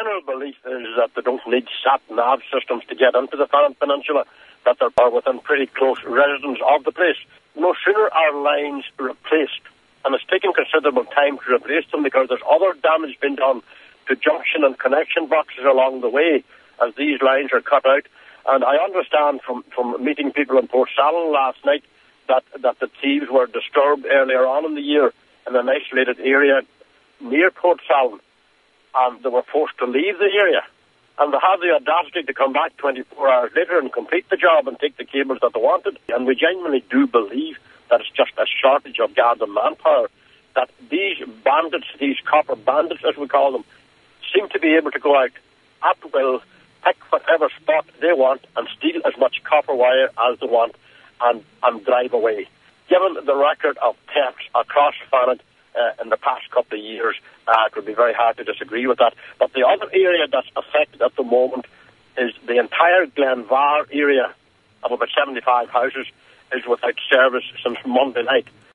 general belief is that they don't need sat-nav systems to get into the Farran Peninsula, that they're within pretty close residence of the place. No sooner are lines replaced, and it's taken considerable time to replace them because there's other damage being done to junction and connection boxes along the way as these lines are cut out. And I understand from meeting people in Portsalon last night that the thieves were disturbed earlier on in the year in an isolated area near Portsalon, and they were forced to leave the area. And they had the audacity to come back 24 hours later and complete the job and take the cables that they wanted. And we genuinely do believe that it's just a shortage of Garda manpower, that these bandits, these copper bandits as we call them, seem to be able to go out at will, pick whatever spot they want and steal as much copper wire as they want and drive away. Given the record of thefts across Farran in the past couple of years, it would be very hard to disagree with that. But the other area that's affected at the moment is the entire Glenvar area of about 75 houses is without service since Monday night.